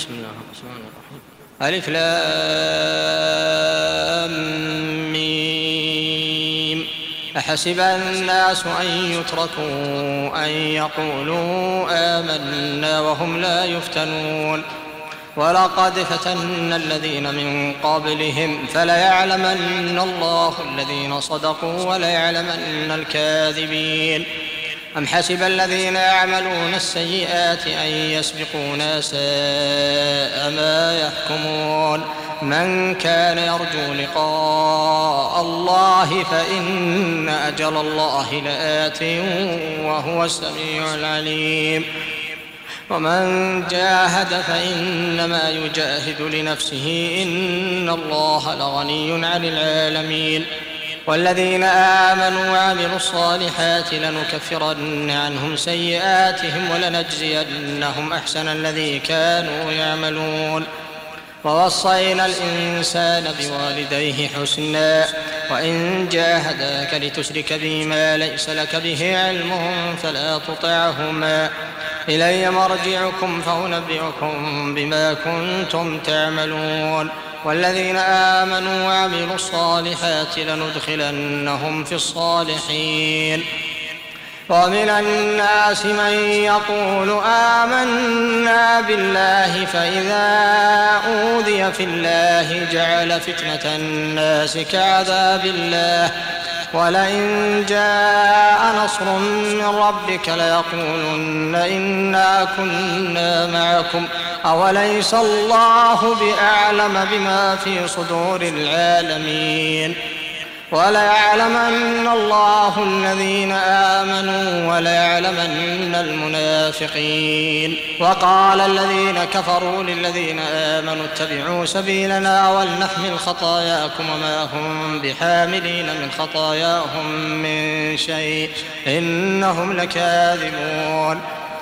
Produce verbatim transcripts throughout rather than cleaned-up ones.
بسم الله الرحمن الرحيم. ألف لام ميم. أحسب الناس أن يتركوا أن يقولوا آمنا وهم لا يفتنون ولقد فتنا الذين من قبلهم فليعلمن الله الذين صدقوا وليعلمن الكاذبين. أم حسب الذين يعملون السيئات أن يسبقونا ساء ما يحكمون. من كان يرجو لقاء الله فإن أجل الله لآت وهو السميع العليم. ومن جاهد فإنما يجاهد لنفسه إن الله لغني عن العالمين. والذين آمنوا وعملوا الصالحات لنكفرن عنهم سيئاتهم ولنجزينهم أحسن الذي كانوا يعملون. ووصينا الإنسان بوالديه حسنا وإن جاهداك لتشرك بي ما ليس لك به علم فلا تطعهما إلي مرجعكم فأنبئكم بما كنتم تعملون. والذين آمنوا وعملوا الصالحات لندخلنهم في الصالحين. ومن الناس من يقول آمنا بالله فإذا أوذي في الله جعل فتنة الناس كعذاب الله ولئن جاء نصر من ربك ليقولن إنا كنا معكم أوليس الله بأعلم بما في صدور العالمين. وليعلمن الله الذين آمنوا وليعلمن المنافقين. وقال الذين كفروا للذين آمنوا اتبعوا سبيلنا ولنحمل خطاياكم وما هم بحاملين من خطاياهم من شيء إنهم لكاذبون.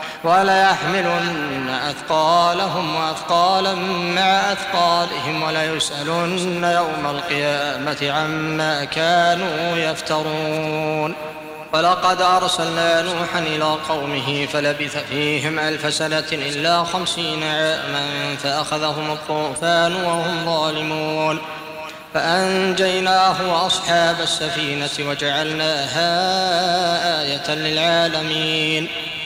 وليحملن أثقالهم وأثقالا مع أثقالهم وليسألن يوم القيامة عما كانوا يفترون. ولقد أرسلنا نوحا إلى قومه فلبث فيهم ألف سنة إلا خمسين عاما فأخذهم الطوفان وهم ظالمون فأنجيناه وأصحاب السفينة وجعلناها آية للعالمين.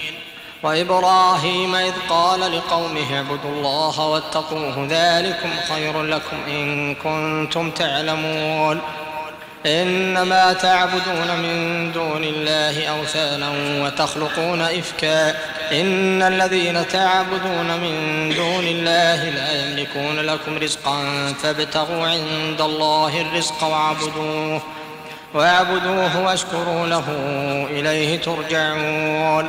وإبراهيم إذ قال لقومه اعبدوا الله واتقوه ذلكم خير لكم إن كنتم تعلمون. إنما تعبدون من دون الله أوثانا وتخلقون إفكا إن الذين تعبدون من دون الله لا يملكون لكم رزقا فابتغوا عند الله الرزق واعبدوه واعبدوه واشكروا له إليه ترجعون.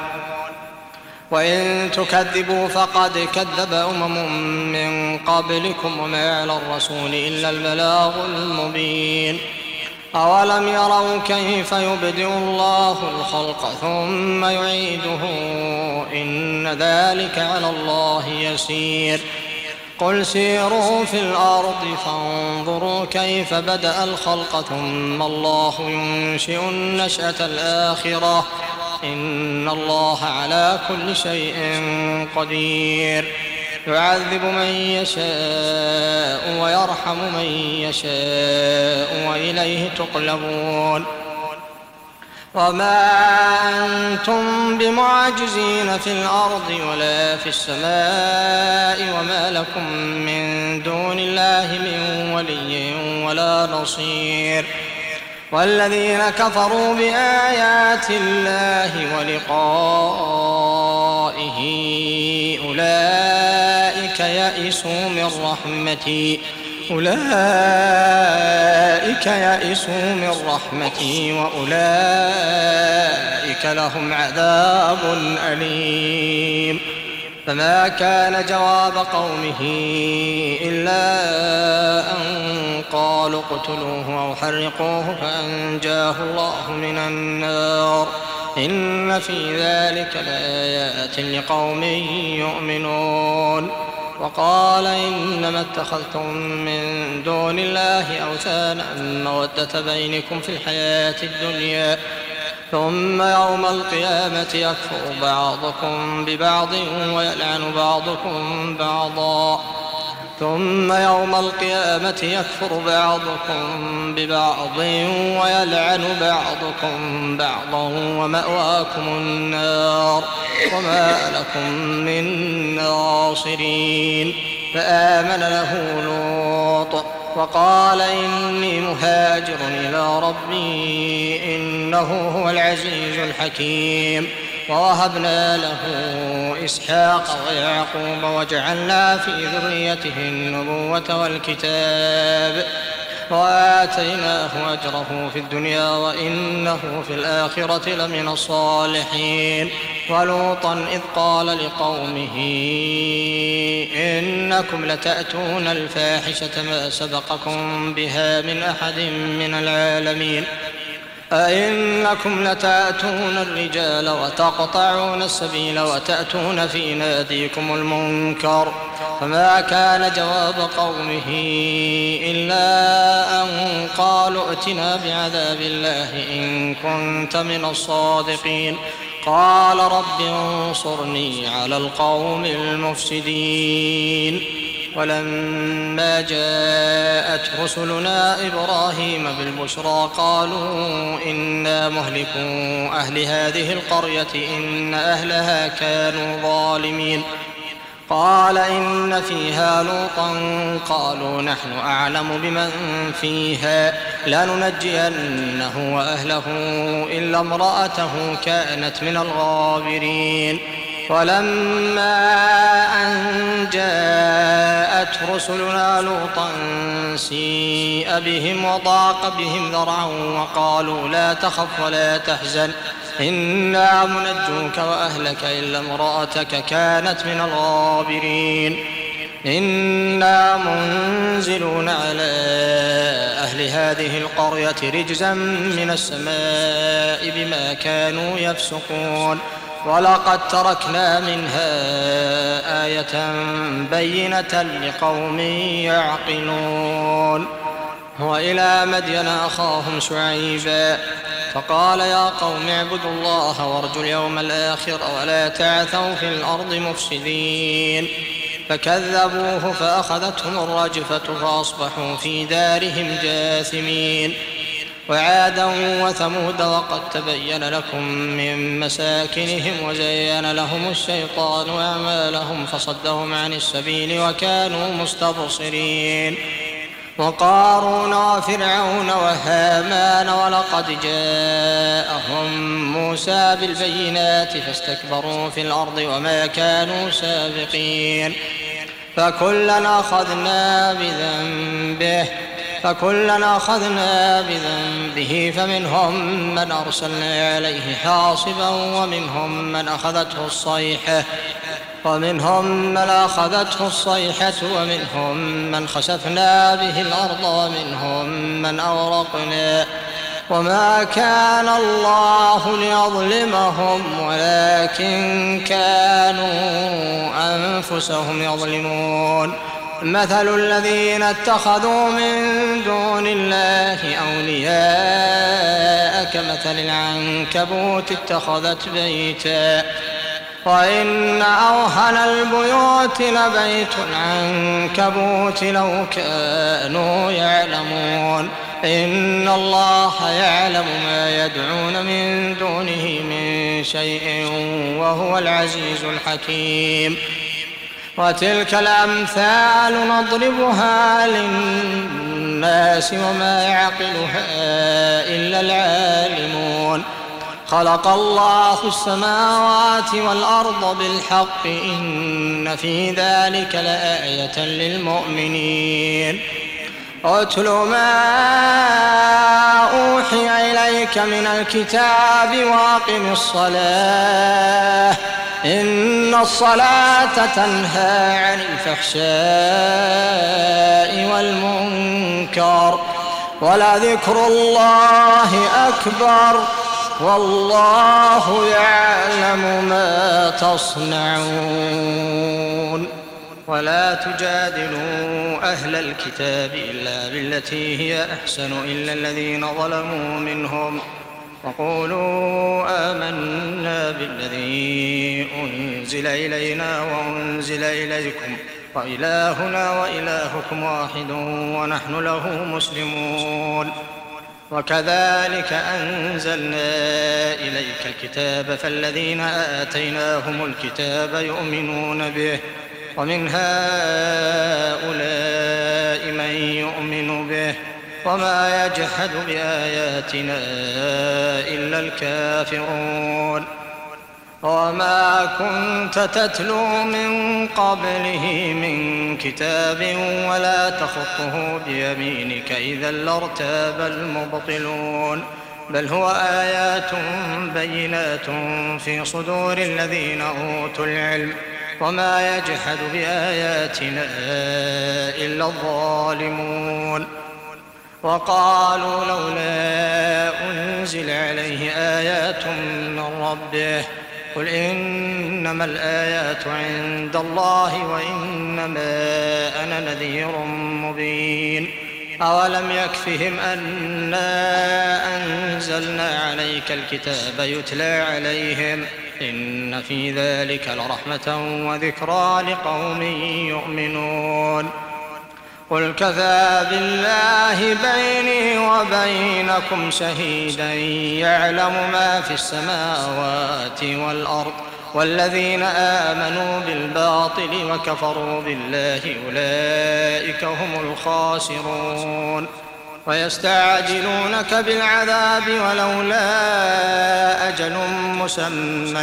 وإن تكذبوا فقد كذب أمم من قبلكم وما على الرسول إلا البلاغ المبين. أولم يروا كيف يبدئ الله الخلق ثم يعيده إن ذلك على الله يسير. قل سيروا في الأرض فانظروا كيف بدأ الخلق ثم الله ينشئ النشأة الآخرة إن الله على كل شيء قدير. يعذب من يشاء ويرحم من يشاء وإليه تقلبون. وما أنتم بمعجزين في الأرض ولا في السماء وما لكم من دون الله من ولي ولا نصير. والذين كفروا بآيات الله ولقائه أولئك يئسوا من رحمتي أولئك يئسوا من رحمتي وأولئك لهم عذاب أليم. فما كان جواب قومه إلا أن قالوا اقتلوه أو حرقوه فأنجاه الله من النار إن في ذلك لآيات لقوم يؤمنون. وقال إنما اتخذتم من دون الله أوثانا مودة بينكم في الحياة الدنيا ثم يوم القيامة يكفر بعضكم ببعض ويلعن بعضكم بعضا ثم يوم القيامة يكفر بعضكم ببعض ويلعن بعضكم بعضا ومأواكم النار وما لكم من ناصرين. فآمن له لوط وقال إني مهاجر إلى ربي إنه هو العزيز الحكيم. ووهبنا له إسحاق ويعقوب وجعلنا في ذريته النبوة والكتاب وآتيناه أجره في الدنيا وإنه في الآخرة لمن الصالحين. ولوطا إذ قال لقومه إنكم لتأتون الفاحشة ما سبقكم بها من أحد من العالمين أئنكم لتأتون الرجال وتقطعون السبيل وتأتون في ناديكم المنكر. فما كان جواب قومه إلا أن قالوا ائتنا بعذاب الله إن كنت من الصادقين. قال رب انصرني على القوم المفسدين. ولما جاءت رسلنا إبراهيم بالبشرى قالوا إنا مهلكو أهل هذه القرية إن أهلها كانوا ظالمين. قال إن فيها لوطا قالوا نحن أعلم بمن فيها لننجينه وأهله إلا امرأته كانت من الغابرين. ولما أن جاءت رسلنا لوطا سيء بهم وضاق بهم ذرعا وقالوا لا تخف ولا تحزن إنا منجوك وأهلك إلا امرأتك كانت من الغابرين. إنا منزلون على أهل هذه القرية رجزا من السماء بما كانوا يفسقون. ولقد تركنا منها آية بينة لقوم يعقلون. وإلى مدين أخاهم شعيبا فقال يا قوم اعبدوا الله وارجوا اليوم الآخر ولا تعثوا في الأرض مفسدين. فكذبوه فأخذتهم الرجفة فأصبحوا في دارهم جاثمين. وعادا وثمود وقد تبين لكم من مساكنهم وزين لهم الشيطان أعمالهم فصدهم عن السبيل وكانوا مستبصرين. وقارون وفرعون وهامان ولقد جاءهم موسى بالبينات فاستكبروا في الأرض وما كانوا سابقين. فكلنا أخذنا بذنبه فكلنا أخذنا بذنبه فمنهم من أرسلنا عليه حاصبا ومنهم من أخذته الصيحة ومنهم من أخذته الصيحة ومنهم من خسفنا به الأرض ومنهم من أغرقنا. وما كان الله ليظلمهم ولكن كانوا أنفسهم يظلمون. مثل الذين اتخذوا من دون الله أولياء كمثل العنكبوت اتخذت بيتا وإن أوهن البيوت لبيت العنكبوت لو كانوا يعلمون. إن الله يعلم ما يدعون من دونه من شيء وهو العزيز الحكيم. وتلك الأمثال نضربها للناس وما يعقلها إلا العالمون. خلق الله السماوات والأرض بالحق إن في ذلك لآية للمؤمنين. اتل ما أوحي إليك من الكتاب وأقم الصلاة إن الصلاة تنهى عن الفحشاء والمنكر ولذكر الله أكبر والله يعلم ما تصنعون. ولا تجادلوا أهل الكتاب إلا بالتي هي أحسن إلا الذين ظلموا منهم وقولوا آمنا بالذي أنزل إلينا وأنزل إليكم وإلهنا وإلهكم واحد ونحن له مسلمون. وكذلك أنزلنا إليك الكتاب فالذين آتيناهم الكتاب يؤمنون به ومن هؤلاء من يؤمن به وما يجحد بآياتنا إلا الكافرون. وما كنت تتلو من قبله من كتاب ولا تخطه بيمينك إذا لارتاب المبطلون بل هو آيات بينات في صدور الذين أوتوا العلم وما يجحد بآياتنا إلا الظالمون. وقالوا لولا أنزل عليه آيات من ربه قل إنما الآيات عند الله وإنما أنا نذير مبين. أولم يكفهم أنا أنزلنا عليك الكتاب يتلى عليهم إن في ذلك لرحمة وذكرى لقوم يؤمنون. قل كفى بالله بيني وبينكم شهيدا يعلم ما في السماوات والأرض والذين آمنوا بالباطل وكفروا بالله أولئك هم الخاسرون. ويستعجلونك بالعذاب ولولا أجل مسمى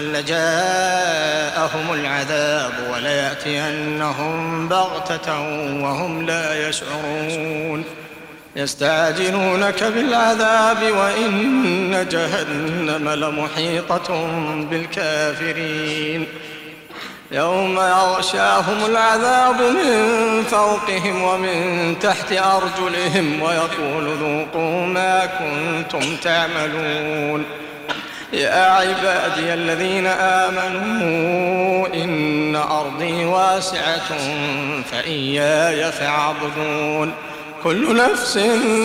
لجاءهم العذاب وليأتينهم بغتة وهم لا يشعرون. يستعجلونك بالعذاب وإن جهنم لمحيطة بالكافرين يوم يغشاهم العذاب من فوقهم ومن تحت أرجلهم ويقول ذوقوا ما كنتم تعملون. يا عبادي الذين آمنوا إن أرضي واسعة فإياي فاعبدون. كل نفس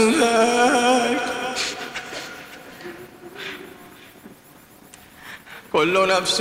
ذائقة كل نفس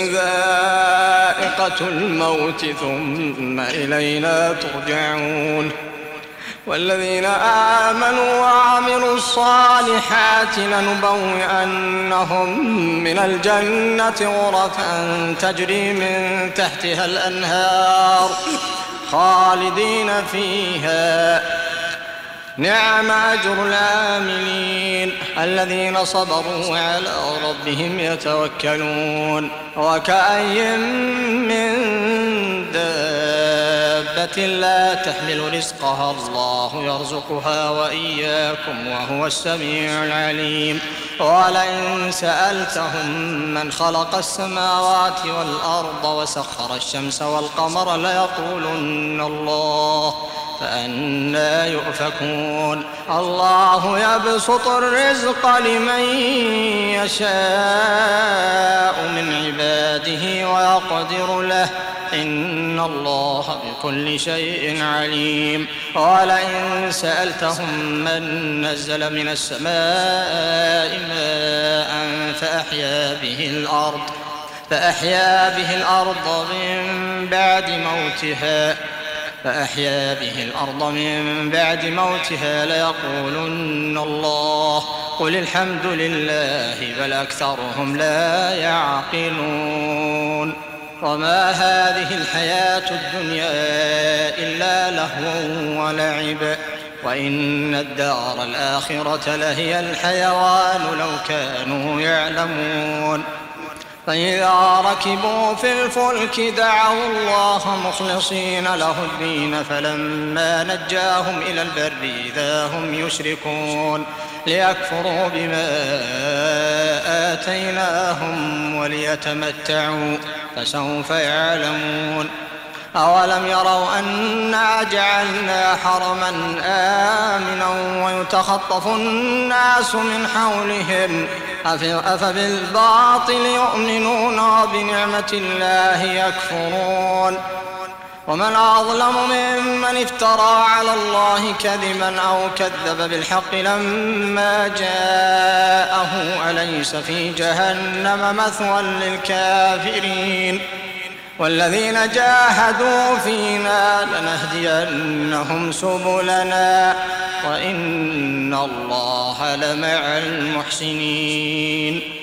ذائقة الموت ثم إلينا ترجعون. والذين آمنوا وعملوا الصالحات لنبوئنهم من الجنة غرفا تجري من تحتها الأنهار خالدين فيها نعم أجر العاملين الذين صبروا على ربهم يتوكلون. وكأي من دابة لا تحمل رزقها الله يرزقها وإياكم وهو السميع العليم. ولئن سألتهم من خلق السماوات والأرض وسخر الشمس والقمر ليقولن الله فأنى يؤفكون. الله يبسط الرزق لمن يشاء من عباده ويقدر له إن الله بكل شيء عليم. ولئن سألتهم من نزل من السماء ماء فأحيا به الأرض فأحيا به الأرض من بعد موتها فأحيا به الأرض من بعد موتها ليقولن الله قل الحمد لله بل أكثرهم لا يعقلون. وما هذه الحياة الدنيا إلا لهو ولعب وإن الدار الآخرة لهي الحيوان لو كانوا يعلمون. فإذا ركبوا في الفلك دعوا الله مخلصين له الدين فلما نجاهم إلى البر إذا هم يشركون ليكفروا بما آتيناهم وليتمتعوا فسوف يعلمون. أولم يروا أنا جعلنا حرما آمنا ويتخطف الناس من حولهم أفبالباطل يؤمنون وبنعمة الله يكفرون. ومن أظلم ممن افترى على الله كذبا أو كذب بالحق لما جاءه أليس في جهنم مثوى للكافرين والذين جاهدوا فينا لنهدينهم سبلنا وإن الله لمع المحسنين